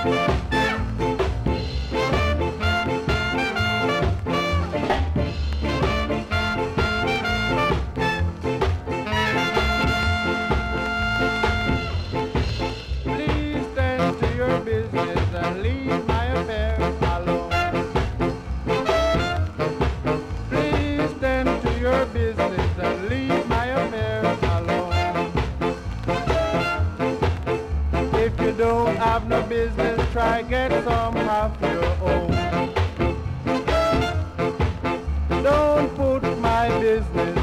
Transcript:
Please tend to your business and leave my affairs alone. Please tend to your business and leave my affairs alone. If you don't have no business, try get some of your own. Don't put my business